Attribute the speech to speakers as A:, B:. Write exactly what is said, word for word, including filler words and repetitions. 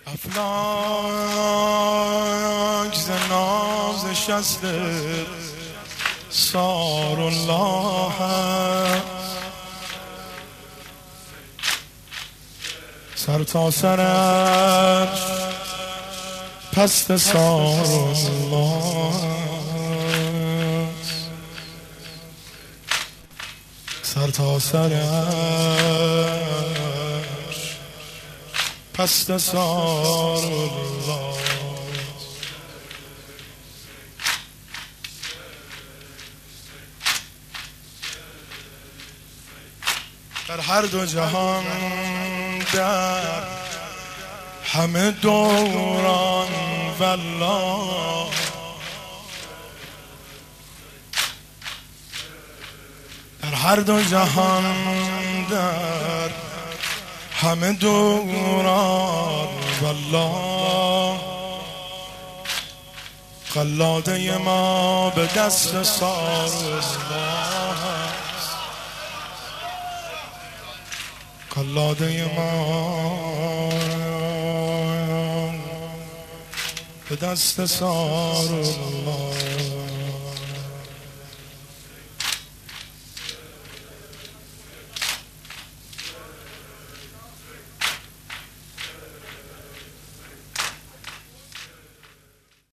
A: افلاک ز ناز شست سار الله سر تا سرش پست سار الله سر تا سرش پست سار الله در هر دو جهان در همه دوران والله در هر دو جهان در همه دوران والله قلاده ما به دست سار الله قلاده ما به دست سار الله